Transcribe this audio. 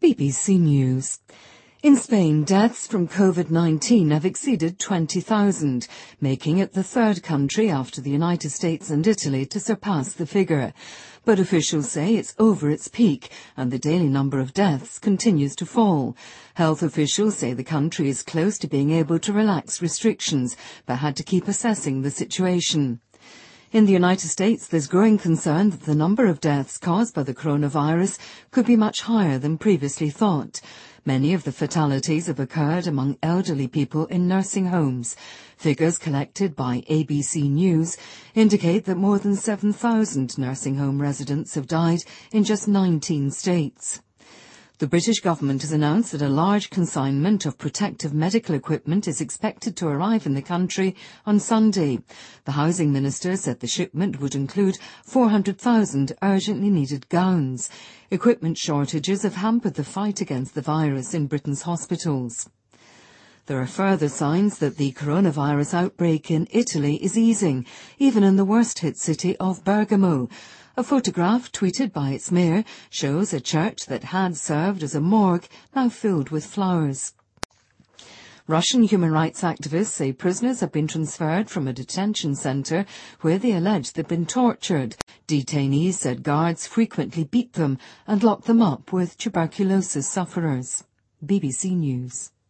BBC News. In Spain, deaths from COVID-19 have exceeded 20,000, making it the third country after the United States and Italy to surpass the figure. But officials say it's over its peak, and the daily number of deaths continues to fall. Health officials say the country is close to being able to relax restrictions, but had to keep assessing the situation. In the United States, there's growing concern that the number of deaths caused by the coronavirus could be much higher than previously thought. Many of the fatalities have occurred among elderly people in nursing homes. Figures collected by ABC News indicate that more than 7,000 nursing home residents have died in just 19 states. The British government has announced that a large consignment of protective medical equipment is expected to arrive in the country on Sunday. The housing minister said the shipment would include 400,000 urgently needed gowns. Equipment shortages have hampered the fight against the virus in Britain's hospitals. There are further signs that the coronavirus outbreak in Italy is easing, even in the worst-hit city of Bergamo. A photograph tweeted by its mayor shows a church that had served as a morgue now filled with flowers. Russian human rights activists say prisoners have been transferred from a detention centre where they allege they've been tortured. Detainees said guards frequently beat them and locked them up with tuberculosis sufferers. BBC News.